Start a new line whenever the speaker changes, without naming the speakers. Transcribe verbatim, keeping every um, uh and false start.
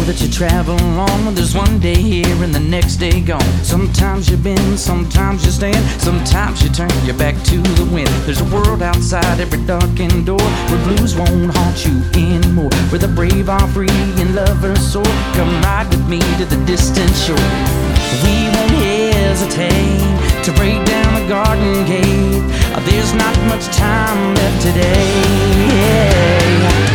that you travel on. There's one day here and the next day gone. Sometimes you bend, sometimes you stand, sometimes you turn your back to the wind. There's a world outside every darkened door, where blues won't haunt you anymore, where the brave are free and lovers soar. Come ride with me to the distant shore. We won't hesitate to break down the garden gate. There's not much time left today.